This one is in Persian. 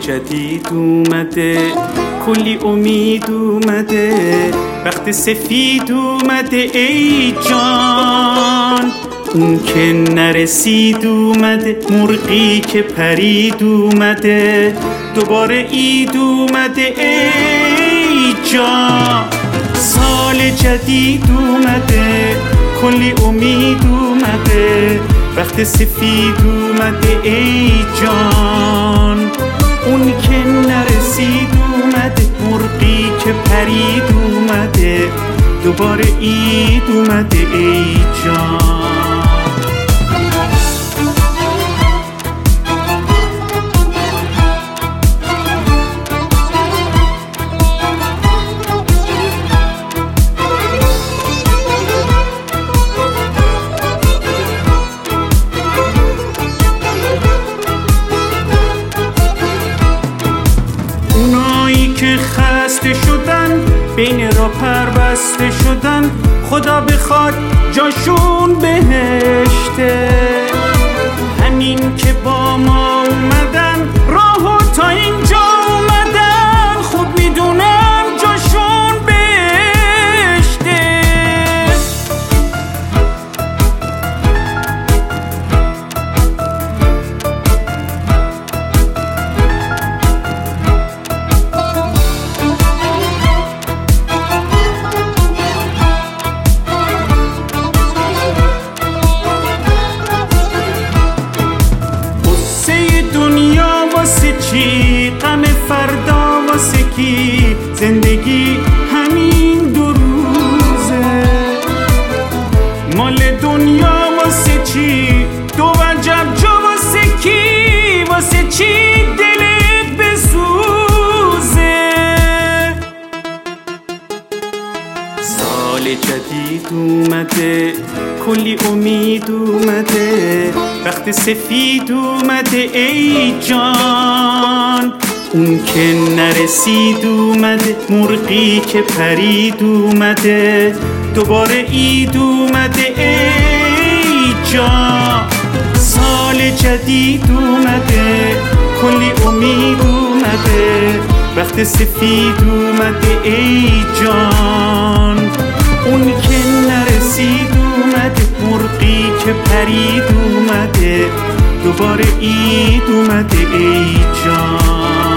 جدید اومده، کلی امید اومده، وقت سفید اومده ای جان. اون که نرسید اومده، مرغی که پرید اومده، دوباره عید اومده ای جان. سال جدید اومده، کلی امید اومده، وقت سفید اومده ای جان. اون که نرسید اومده، مرغی که پرید اومده، دوباره عید اومده ای جان. اونایی که خسته شدن، بین را پربسته شدن، خدا بخواد جاشون بهشته. همین که با ما اومدن، راهو تا اینجا اومدن، خوب میدونم جاشون بهشته. چی غم فردا واسه کی؟ زندگی همین دو روزه. مال دنیا واسه چی؟ دو وجب جا واسه کی؟ واسه چی دلت بسوزه؟ سال جدید اومده، کلی امید اومده، وقت سفید اومده ای جان. اون که نرسید اومده، مرغی که پرید اومده، دوباره عید اومده ای جان. سال جدید اومده، کلی امید اومده، وقت سفید اومده ای جان. اون که نرسید اومده، مرغی که پرید اومده، دوباره عید اومده ای جان.